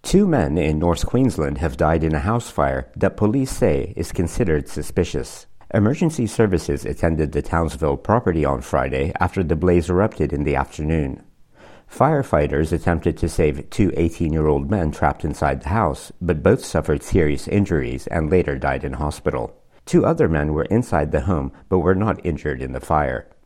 Two men in North Queensland have died in a house fire that police say is considered suspicious. Emergency services attended the Townsville property on Friday after the blaze erupted in the afternoon. Firefighters attempted to save two 18-year-old men trapped inside the house, but both suffered serious injuries and later died in hospital. Two other men were inside the home but were not injured in the fire.